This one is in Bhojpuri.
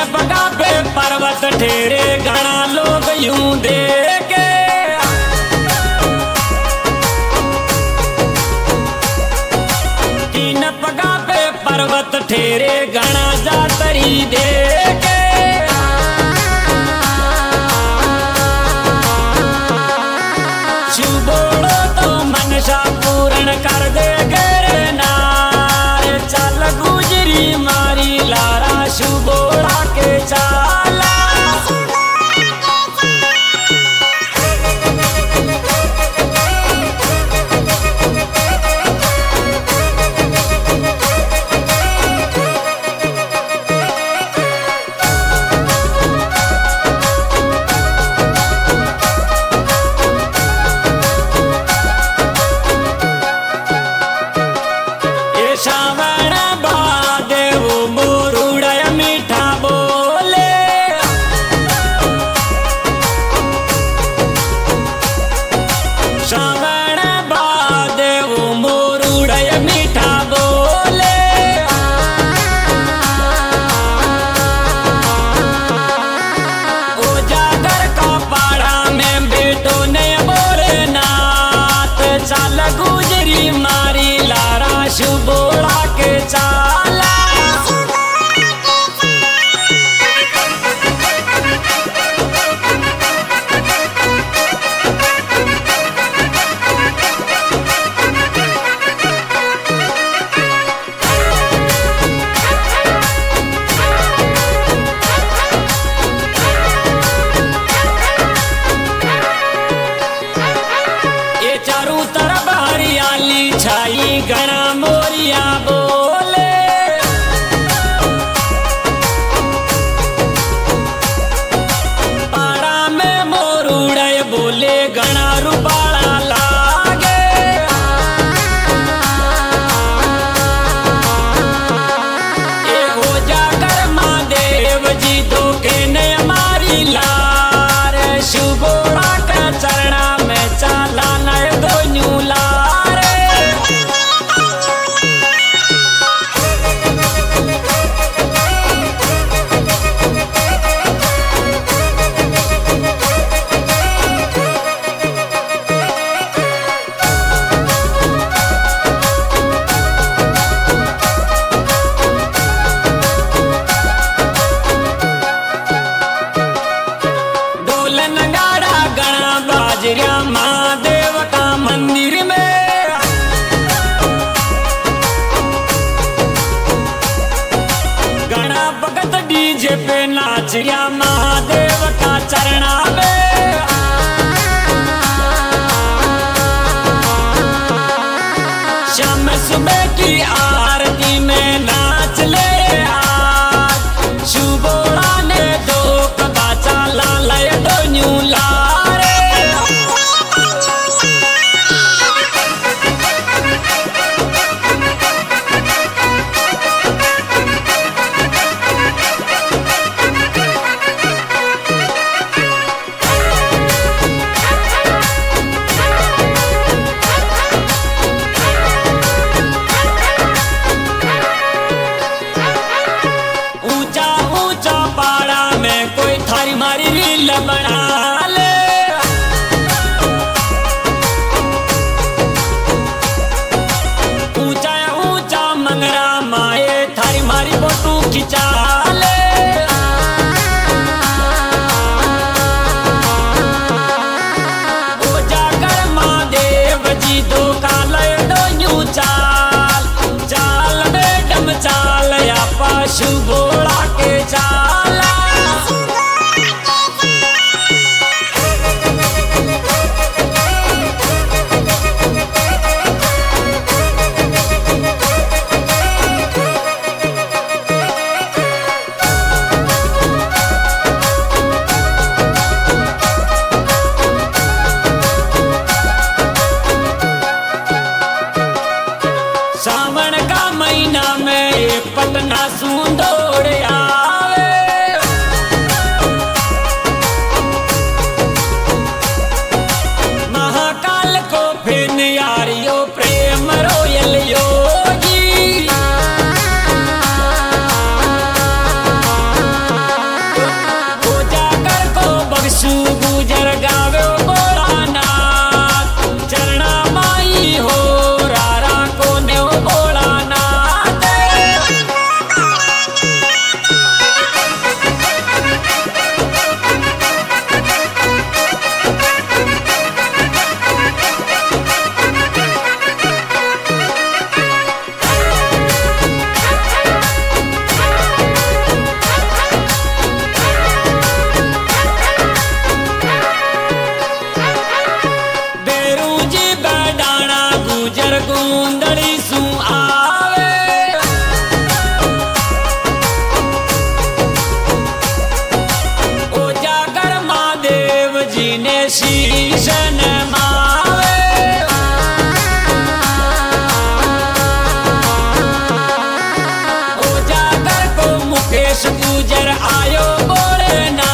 पगा पे पर्वत ठेरे घना लोग यूं देखे तीन पगा पे पर्वत ठेरे घना जातरी देखे शुभोड़ो तो मनसा पूर्ण कर दे गेरे नार चल गुजरी मारी लारा शुभोड़ा के चाला श्रावण बादेव मोरुड़य मीठा बोले श्रावण बादेव मोरुड़य मीठा बोले ओ जागर का पाड़ा में बेटो ने बोले नाथ चल गुजरी मारी लारा शुभोड़ा के चाला ये चारों तरफ हरियाली छाई घना मोरिया बोले पाड़ा में मोरुड़े बोले घना रुपाला लागे ए हो जाकर महादेव जी धोखे ने मारी लार शुभोड़ा का चरणा में चाला नय दो न्यूलारे ढोल नगाड़ा गणा बाजरिया महादेव का मंदिर में गणा भगत डीजे पे नाचरिया महादेव का चरणा में शाम सुबह की आरती में नाच ले आज शुभोड़ा ने दो कबाचा लालय दो न्यू लारे ऊंचा ऊंचा पाड़ा में कोई थारी मारी रील बना ले ऊंचा ऊंचा मंगरा माए थारी मारी फोटो खिंचा ले ओ जाकर महादेव जी दो कालय दो न्यू चाल चाल बेटम चाल या शुभोड़ा के चाला गुजर आयो बोले ना